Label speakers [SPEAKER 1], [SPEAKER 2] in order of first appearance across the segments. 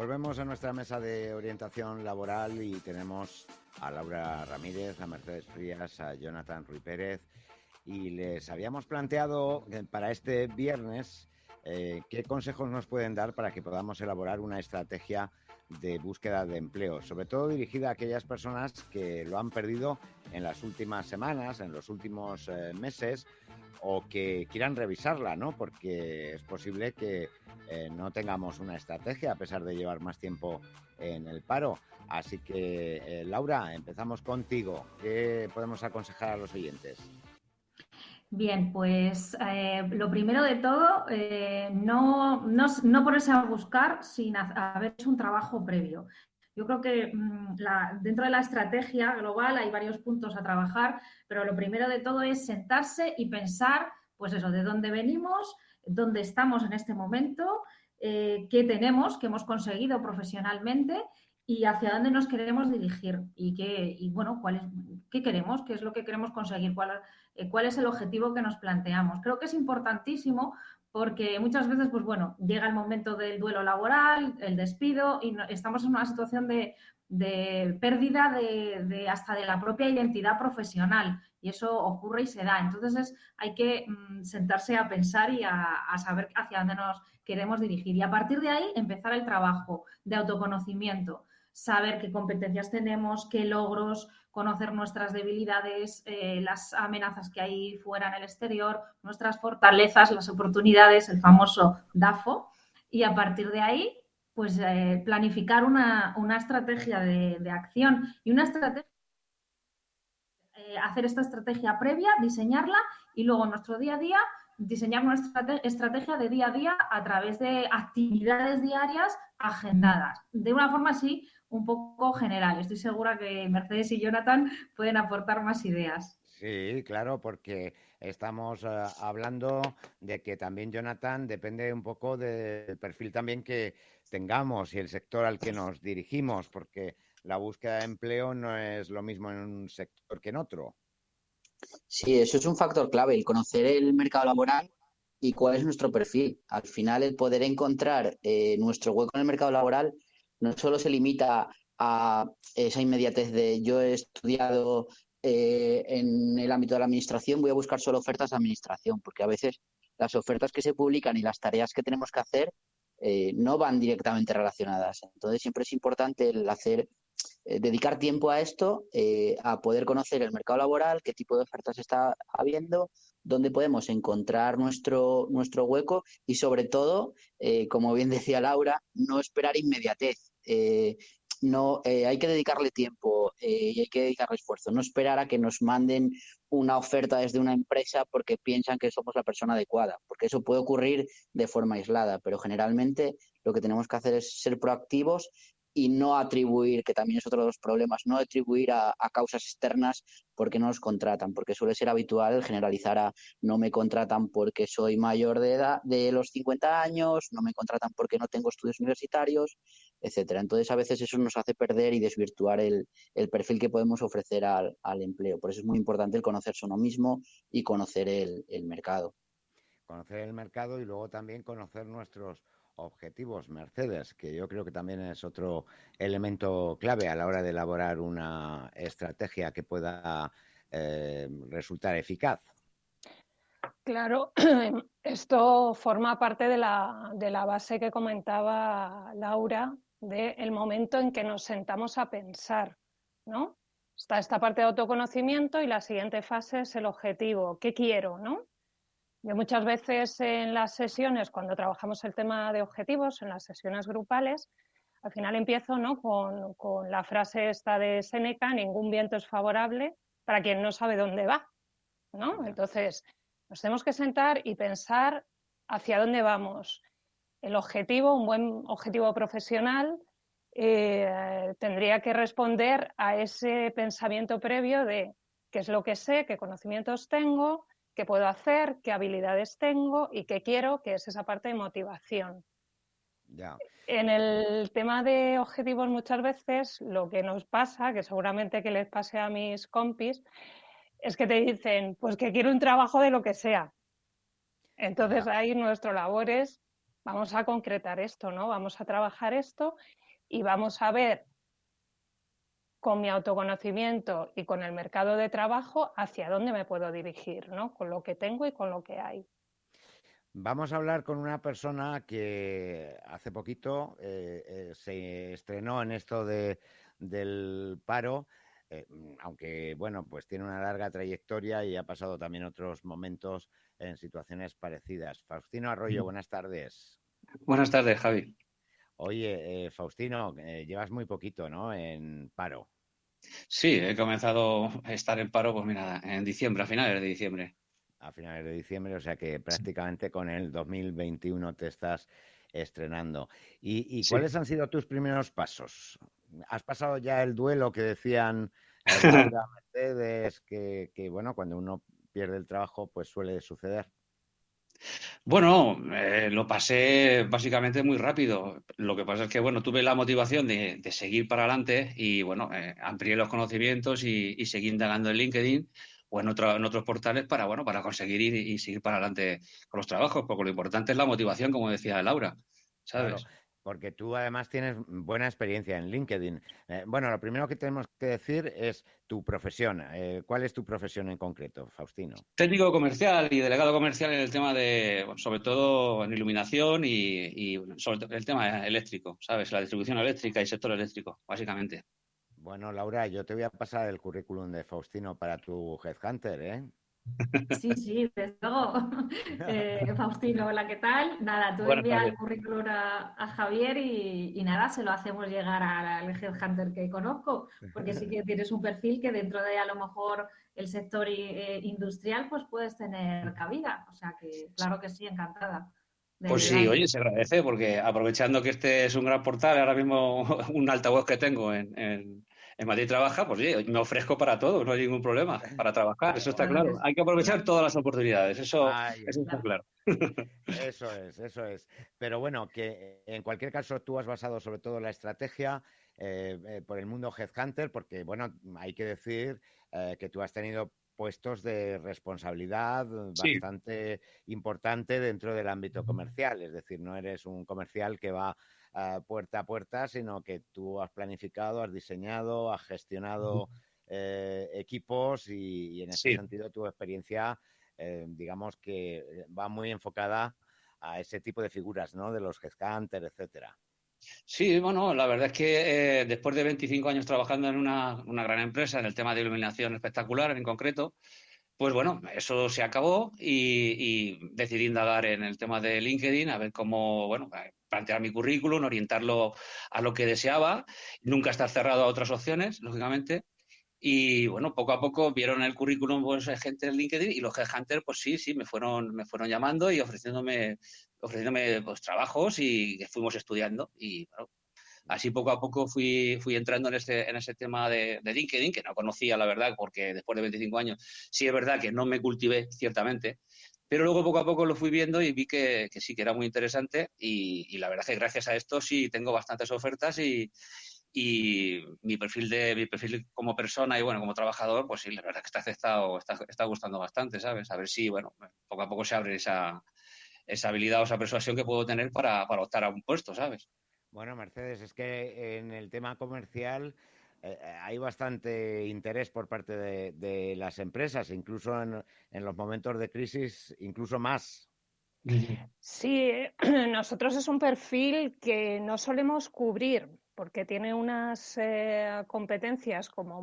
[SPEAKER 1] Volvemos a nuestra mesa de orientación laboral y tenemos a Laura Ramírez, a Mercedes Frías, a Jonathan Ruiz Pérez, y les habíamos planteado para este viernes qué consejos nos pueden dar para que podamos elaborar una estrategia de búsqueda de empleo, sobre todo dirigida a aquellas personas que lo han perdido en las últimas semanas, en los últimos meses, o que quieran revisarla, ¿no? Porque es posible que no tengamos una estrategia a pesar de llevar más tiempo en el paro. Así que, Laura, empezamos contigo. ¿Qué podemos aconsejar a los oyentes?
[SPEAKER 2] Bien, pues lo primero de todo, no ponerse a buscar sin haber hecho un trabajo previo. Yo creo que dentro de la estrategia global hay varios puntos a trabajar, pero lo primero de todo es sentarse y pensar, pues eso, de dónde venimos, dónde estamos en este momento, qué tenemos, qué hemos conseguido profesionalmente y hacia dónde nos queremos dirigir bueno, qué queremos, qué es lo que queremos conseguir, cuál es el objetivo que nos planteamos. Creo que es importantísimo porque muchas veces, pues bueno, llega el momento del duelo laboral, el despido y estamos en una situación de pérdida hasta de la propia identidad profesional y eso ocurre y se da. Entonces hay que sentarse a pensar y a saber hacia dónde nos queremos dirigir y a partir de ahí empezar el trabajo de autoconocimiento, saber qué competencias tenemos, qué logros, conocer nuestras debilidades, las amenazas que hay fuera en el exterior, nuestras fortalezas, las oportunidades, el famoso DAFO, y a partir de ahí, pues planificar una estrategia de acción y una estrategia, hacer esta estrategia previa, diseñarla y luego en nuestro día a día diseñar nuestra estrategia de día a día a través de actividades diarias agendadas, de una forma así un poco general. Estoy segura que Mercedes y Jonathan pueden aportar más ideas.
[SPEAKER 1] Sí, claro, porque estamos hablando de que también, Jonathan, depende un poco del perfil también que tengamos y el sector al que nos dirigimos, porque la búsqueda de empleo no es lo mismo en un sector que en otro.
[SPEAKER 3] Sí, eso es un factor clave, el conocer el mercado laboral y cuál es nuestro perfil. Al final, el poder encontrar nuestro hueco en el mercado laboral no solo se limita a esa inmediatez de yo he estudiado en el ámbito de la administración, voy a buscar solo ofertas de administración, porque a veces las ofertas que se publican y las tareas que tenemos que hacer no van directamente relacionadas. Entonces, siempre es importante el hacer dedicar tiempo a esto, a poder conocer el mercado laboral, qué tipo de ofertas está habiendo, dónde podemos encontrar nuestro hueco y sobre todo, como bien decía Laura, no esperar inmediatez. No, hay que dedicarle tiempo y hay que dedicarle esfuerzo, no esperar a que nos manden una oferta desde una empresa porque piensan que somos la persona adecuada, porque eso puede ocurrir de forma aislada, pero generalmente lo que tenemos que hacer es ser proactivos y no atribuir, que también es otro de los problemas, no atribuir a causas externas porque no nos contratan, porque suele ser habitual generalizar a no me contratan porque soy mayor de edad, de los 50 años, no me contratan porque no tengo estudios universitarios, etcétera. Entonces a veces eso nos hace perder y desvirtuar el perfil que podemos ofrecer al empleo. Por eso es muy importante el conocerse uno mismo y conocer el mercado.
[SPEAKER 1] Conocer el mercado y luego también conocer nuestros objetivos, Mercedes, que yo creo que también es otro elemento clave a la hora de elaborar una estrategia que pueda resultar eficaz.
[SPEAKER 4] Claro, esto forma parte de la base que comentaba Laura, del momento en que nos sentamos a pensar, ¿no? Está esta parte de autoconocimiento y la siguiente fase es el objetivo. ¿Qué quiero, no? Yo muchas veces en las sesiones, cuando trabajamos el tema de objetivos, en las sesiones grupales, al final empiezo, ¿no?, con la frase esta de Séneca: ningún viento es favorable para quien no sabe dónde va, ¿no? Entonces, nos tenemos que sentar y pensar hacia dónde vamos. El objetivo, un buen objetivo profesional, tendría que responder a ese pensamiento previo de qué es lo que sé, qué conocimientos tengo, qué puedo hacer, qué habilidades tengo y qué quiero, que es esa parte de motivación.
[SPEAKER 1] Ya.
[SPEAKER 4] En el tema de objetivos muchas veces lo que nos pasa, que seguramente que les pase a mis compis, es que te dicen, pues que quiero un trabajo de lo que sea. Entonces
[SPEAKER 1] Ya.
[SPEAKER 4] ahí nuestra labor es vamos a concretar esto, ¿no? Vamos a trabajar esto y vamos a ver con mi autoconocimiento y con el mercado de trabajo hacia dónde me puedo dirigir, ¿no? Con lo que tengo y con lo que hay.
[SPEAKER 1] Vamos a hablar con una persona que hace poquito se estrenó en esto del paro, aunque bueno, pues tiene una larga trayectoria y ha pasado también otros momentos en situaciones parecidas. Faustino Arroyo, buenas tardes.
[SPEAKER 5] Buenas tardes, Javi.
[SPEAKER 1] Oye, Faustino, llevas muy poquito, ¿no? En paro.
[SPEAKER 5] Sí, he comenzado a estar en paro, pues mira, en diciembre, a finales de diciembre.
[SPEAKER 1] A finales de diciembre, o sea que prácticamente con el 2021 te estás estrenando. ¿Y
[SPEAKER 5] Sí.
[SPEAKER 1] cuáles han sido tus primeros pasos? ¿Has pasado ya el duelo que decían Laura, Mercedes, que bueno, cuando uno pierde el trabajo, pues suele suceder?
[SPEAKER 5] Bueno, lo pasé básicamente muy rápido. Lo que pasa es que, bueno, tuve la motivación de seguir para adelante y, bueno, amplié los conocimientos y seguí indagando en LinkedIn o en otros portales para, bueno, para conseguir y seguir para adelante con los trabajos, porque lo importante es la motivación, como decía Laura,
[SPEAKER 1] Claro,
[SPEAKER 5] ¿sabes?
[SPEAKER 1] porque tú además tienes buena experiencia en LinkedIn. Bueno, lo primero que tenemos que decir es tu profesión. ¿Cuál es tu profesión en concreto, Faustino?
[SPEAKER 5] Técnico comercial y delegado comercial en el tema de, bueno, sobre todo en iluminación y bueno, sobre todo el tema eléctrico, ¿sabes? La distribución eléctrica y sector eléctrico, básicamente.
[SPEAKER 1] Bueno, Laura, yo te voy a pasar el currículum de Faustino para tu Headhunter, ¿eh?
[SPEAKER 2] Sí, sí, desde luego. Faustino, hola, ¿qué tal? Nada, tú
[SPEAKER 5] Buenas
[SPEAKER 2] envía
[SPEAKER 5] tardes.
[SPEAKER 2] el currículum a Javier y nada, se lo hacemos llegar al headhunter que conozco, porque sí que tienes un perfil que dentro de a lo mejor el sector industrial pues puedes tener cabida. O sea que claro que sí, encantada
[SPEAKER 5] Pues
[SPEAKER 2] de
[SPEAKER 5] sí,
[SPEAKER 2] dar.
[SPEAKER 5] oye, se agradece porque aprovechando que este es un gran portal, ahora mismo un altavoz que tengo en Madrid Trabaja, pues oye, me ofrezco para todo, no hay ningún problema para trabajar, eso está
[SPEAKER 2] Claro que
[SPEAKER 5] claro.
[SPEAKER 2] sí.
[SPEAKER 5] Hay que aprovechar todas las oportunidades,
[SPEAKER 1] Ahí
[SPEAKER 5] eso está
[SPEAKER 1] está.
[SPEAKER 5] claro.
[SPEAKER 1] Eso es, eso es. Pero bueno, que en cualquier caso tú has basado sobre todo la estrategia por el mundo Headhunter, porque bueno, hay que decir que tú has tenido puestos de responsabilidad
[SPEAKER 5] Sí.
[SPEAKER 1] bastante importante dentro del ámbito comercial. Es decir, no eres un comercial que va puerta a puerta, sino que tú has planificado, has diseñado, has gestionado equipos y en este
[SPEAKER 5] Sí.
[SPEAKER 1] sentido tu experiencia digamos que va muy enfocada a ese tipo de figuras, ¿no? De los headhunters, etcétera.
[SPEAKER 5] Sí, bueno, la verdad es que después de 25 años trabajando en una gran empresa, en el tema de iluminación espectacular en concreto, pues bueno, eso se acabó y decidí indagar en el tema de LinkedIn, a ver cómo, bueno, plantear mi currículum, orientarlo a lo que deseaba, nunca estar cerrado a otras opciones, lógicamente. Y bueno, poco a poco vieron el currículum pues, gente en LinkedIn y los headhunters, pues sí, me fueron llamando y ofreciéndome pues, trabajos y que fuimos estudiando. Y bueno, así poco a poco fui entrando en ese tema de LinkedIn, que no conocía, la verdad, porque después de 25 años sí es verdad que no me cultivé, ciertamente, pero luego poco a poco lo fui viendo y vi que sí, que era muy interesante y la verdad es que gracias a esto sí tengo bastantes ofertas y mi perfil como persona y bueno, como trabajador, pues sí, la verdad es que está aceptado, está gustando bastante, ¿sabes? A ver si, bueno, poco a poco se abre esa habilidad o esa persuasión que puedo tener para optar a un puesto, ¿sabes?
[SPEAKER 1] Bueno, Mercedes, es que en el tema comercial hay bastante interés por parte de las empresas, incluso en los momentos de crisis, incluso más.
[SPEAKER 4] Sí, nosotros es un perfil que no solemos cubrir porque tiene unas competencias como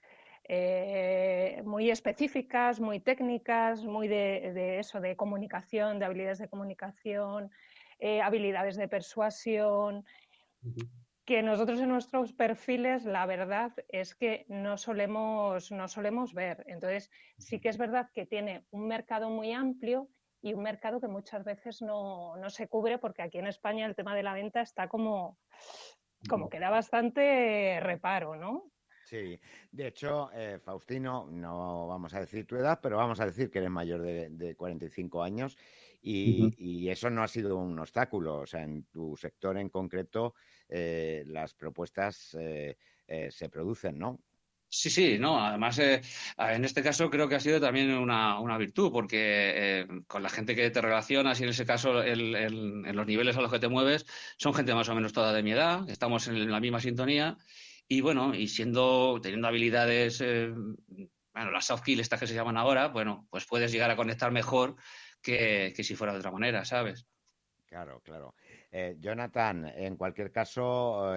[SPEAKER 4] muy específicas, muy técnicas, muy de eso, de comunicación, de habilidades de comunicación, habilidades de persuasión, que nosotros en nuestros perfiles la verdad es que no solemos ver. Entonces, sí que es verdad que tiene un mercado muy amplio y un mercado que muchas veces no se cubre porque aquí en España el tema de la venta está como que da bastante reparo, ¿no?
[SPEAKER 1] Sí, de hecho, Faustino, no vamos a decir tu edad, pero vamos a decir que eres mayor de 45 años y eso no ha sido un obstáculo. O sea, en tu sector en concreto, las propuestas se producen, ¿no?
[SPEAKER 5] Sí, sí, no, además en este caso creo que ha sido también una virtud, porque con la gente que te relacionas y en ese caso en los niveles a los que te mueves son gente más o menos toda de mi edad, estamos en la misma sintonía y bueno, y teniendo habilidades, bueno, las soft skills estas que se llaman ahora, bueno, pues puedes llegar a conectar mejor que si fuera de otra manera, ¿sabes?
[SPEAKER 1] Claro, claro. Jonathan, en cualquier caso,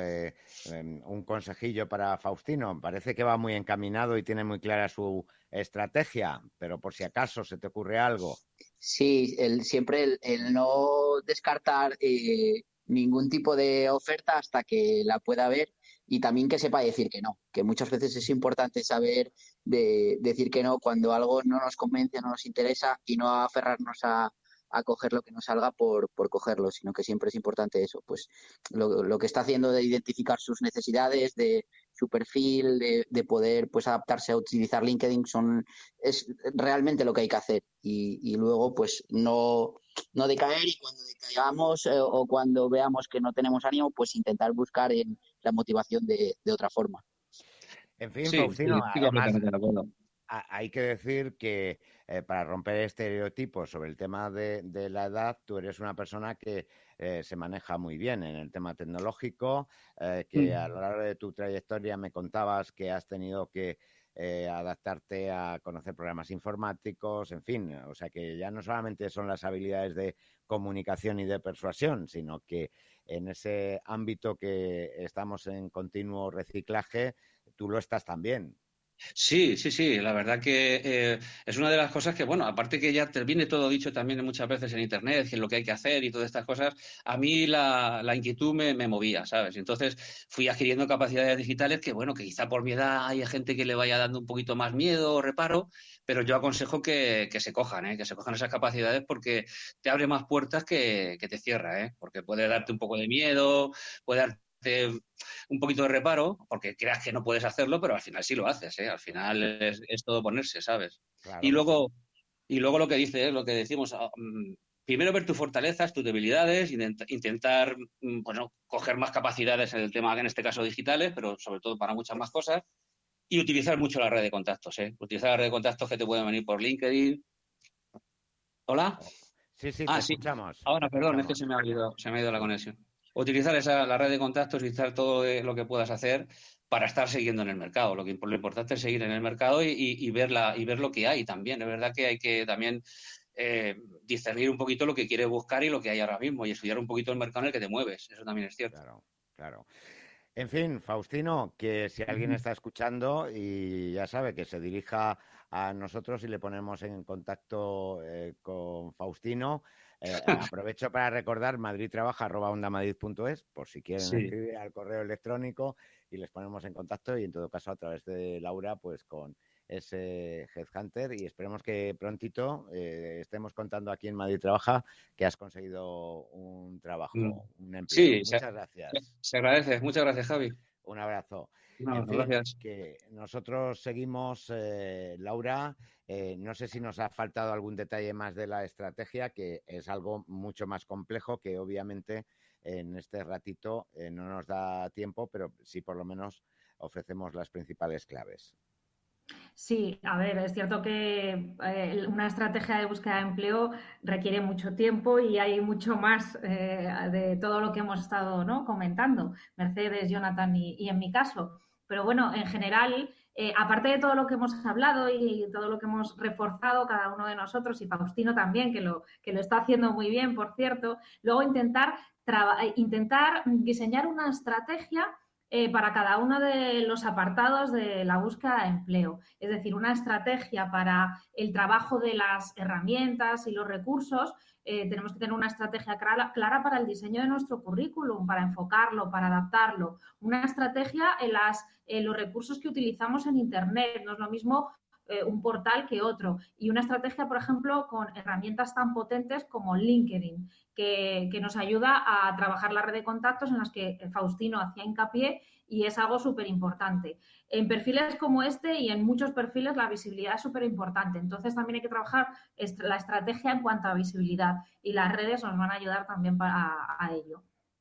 [SPEAKER 1] un consejillo para Faustino. Parece que va muy encaminado y tiene muy clara su estrategia, pero por si acaso se te ocurre algo.
[SPEAKER 3] Sí, siempre el no descartar ningún tipo de oferta hasta que la pueda ver y también que sepa decir que no, que muchas veces es importante saber decir que no cuando algo no nos convence, no nos interesa y no aferrarnos a coger lo que nos salga por cogerlo, sino que siempre es importante eso, pues lo que está haciendo de identificar sus necesidades, de su perfil, de poder pues adaptarse a utilizar LinkedIn es realmente lo que hay que hacer y luego pues no decaer y cuando decaigamos o cuando veamos que no tenemos ánimo pues intentar buscar en la motivación de otra forma.
[SPEAKER 1] En fin,
[SPEAKER 5] Sí, sí,
[SPEAKER 1] Faustino,
[SPEAKER 5] estoy
[SPEAKER 1] además
[SPEAKER 5] completamente de acuerdo.
[SPEAKER 1] hay que decir que para romper estereotipos sobre el tema de la edad, tú eres una persona que se maneja muy bien en el tema tecnológico, que a lo largo de tu trayectoria me contabas que has tenido que adaptarte a conocer programas informáticos, en fin, o sea que ya no solamente son las habilidades de comunicación y de persuasión, sino que en ese ámbito que estamos en continuo reciclaje, tú lo estás también.
[SPEAKER 5] Sí, sí, sí, la verdad que es una de las cosas que, bueno, aparte que ya te viene todo dicho también muchas veces en Internet, que es lo que hay que hacer y todas estas cosas, a mí la inquietud me movía, ¿sabes? Entonces fui adquiriendo capacidades digitales que, bueno, que quizá por mi edad hay gente que le vaya dando un poquito más miedo o reparo, pero yo aconsejo que se cojan, ¿eh? Que se cojan esas capacidades porque te abre más puertas que te cierra, ¿eh? Porque puede darte un poco de miedo, puede darte un poquito de reparo, porque creas que no puedes hacerlo, pero al final sí lo haces, ¿eh? Al final es todo ponerse, ¿sabes? Y
[SPEAKER 1] Claro que sí.
[SPEAKER 5] luego, y luego lo que dice, lo que decimos, primero ver tus fortalezas, tus debilidades, intentar bueno, coger más capacidades en el tema, en este caso digitales, pero sobre todo para muchas más cosas, y utilizar mucho la red de contactos, ¿eh? Utilizar la red de contactos que te pueden venir por LinkedIn. ¿Hola?
[SPEAKER 1] Oh, sí, sí, te
[SPEAKER 5] Ah, sí.
[SPEAKER 1] escuchamos, te
[SPEAKER 5] Ahora, perdón, es que
[SPEAKER 1] escuchamos.
[SPEAKER 5] se me ha ido la conexión. Utilizar la red de contactos, utilizar todo lo que puedas hacer para estar siguiendo en el mercado. Lo importante es seguir en el mercado y ver lo que hay también. Es verdad que hay que también discernir un poquito lo que quieres buscar y lo que hay ahora mismo y estudiar un poquito el mercado en el que te mueves. Eso también es cierto.
[SPEAKER 1] Claro, claro. En fin, Faustino, que si alguien está escuchando y ya sabe que se dirija a nosotros y le ponemos en contacto con Faustino, aprovecho para recordar madridtrabaja@ondamadrid.es por si quieren
[SPEAKER 5] Sí.
[SPEAKER 1] escribir al correo electrónico y les ponemos en contacto y en todo caso a través de Laura pues con ese Headhunter y esperemos que prontito estemos contando aquí en Madrid Trabaja que has conseguido un
[SPEAKER 5] Mm.
[SPEAKER 1] trabajo, un empleo.
[SPEAKER 5] Sí,
[SPEAKER 1] Muchas gracias.
[SPEAKER 5] se agradece. Muchas gracias, Javi.
[SPEAKER 1] Un abrazo.
[SPEAKER 5] No,
[SPEAKER 1] En fin,
[SPEAKER 5] gracias.
[SPEAKER 1] que nosotros seguimos, Laura. No sé si nos ha faltado algún detalle más de la estrategia, que es algo mucho más complejo que obviamente en este ratito no nos da tiempo, pero sí por lo menos ofrecemos las principales claves.
[SPEAKER 2] Sí, a ver, es cierto que una estrategia de búsqueda de empleo requiere mucho tiempo y hay mucho más de todo lo que hemos estado, ¿no?, comentando, Mercedes, Jonathan y en mi caso. Pero bueno, en general, aparte de todo lo que hemos hablado y todo lo que hemos reforzado cada uno de nosotros y Faustino también, que lo está haciendo muy bien, por cierto, luego intentar diseñar una estrategia para cada uno de los apartados de la búsqueda de empleo. Es decir, una estrategia para el trabajo de las herramientas y los recursos. Tenemos que tener una estrategia clara para el diseño de nuestro currículum, para enfocarlo, para adaptarlo. Una estrategia en los recursos que utilizamos en Internet. No es lo mismo un portal que otro. Y una estrategia, por ejemplo, con herramientas tan potentes como LinkedIn, que nos ayuda a trabajar la red de contactos en las que Faustino hacía hincapié y es algo súper importante. En perfiles como este y en muchos perfiles la visibilidad es súper importante. Entonces también hay que trabajar la estrategia en cuanto a visibilidad y las redes nos van a ayudar también a ello.